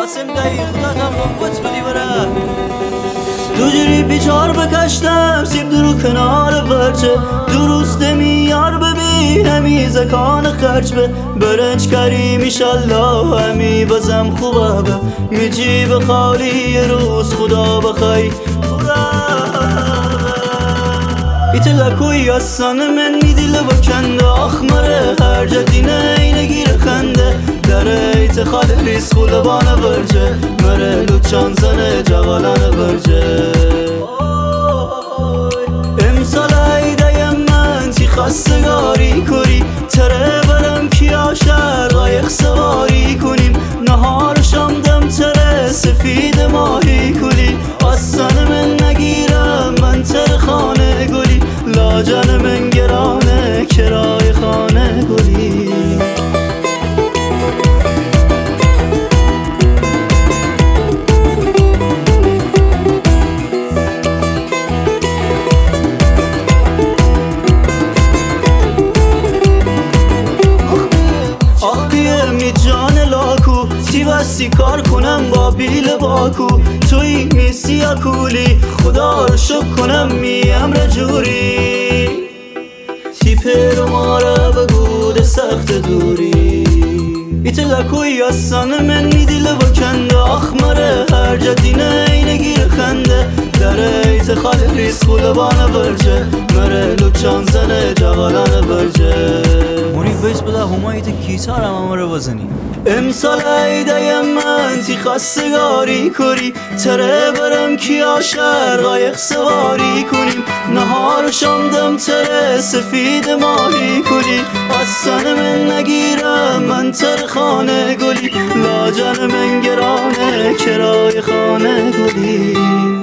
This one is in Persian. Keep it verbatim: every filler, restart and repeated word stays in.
قاسم دایی خدا تمام قطب دیوره دو جوری بیچار بکشتم سیم درو کنار ورچه درست میار ببین همی زکان خرچ به برنج کریم ایشالله همی بازم خوبه به می جیب خالی یه روز خدا بخوای ایت لکوی اصان من میدیل با کنده آخمره هر جدینه اینه گیر خنده در ایت خال ریس خولبانه برجه مره لوچان زنه جوالانه برجه امسال ایده من تی خستگاری کری تره برم کیا شهر قایق سواری کنیم نهار شام دم تره سفید ماهی کلی آسان من نگیرم من تر خانه گلی لاجن من گرانه کرای خانه گلی بستی کار کنم با بیل باکو توی میسی اکولی خدا رو شک کنم می امر جوری تیپ رو ماره بگود سخت دوری ایت لکوی اصان من میدیل با کنده آخمره هر جدینه اینه گیر خنده در ایت خال ریس خولبانه برجه مره لوچان زنه جوالانه برجه مونی بیس بده همایت گیتار هم همه رو بزنی امسال ایده من تی خستگاری کری تره برم کیا شهر قایق سواری کنیم نهار شام دم تره سفید ماهی کلی آسان من نگیرم من تر خانه گلی لاجن من گرانه کرای خانه گلی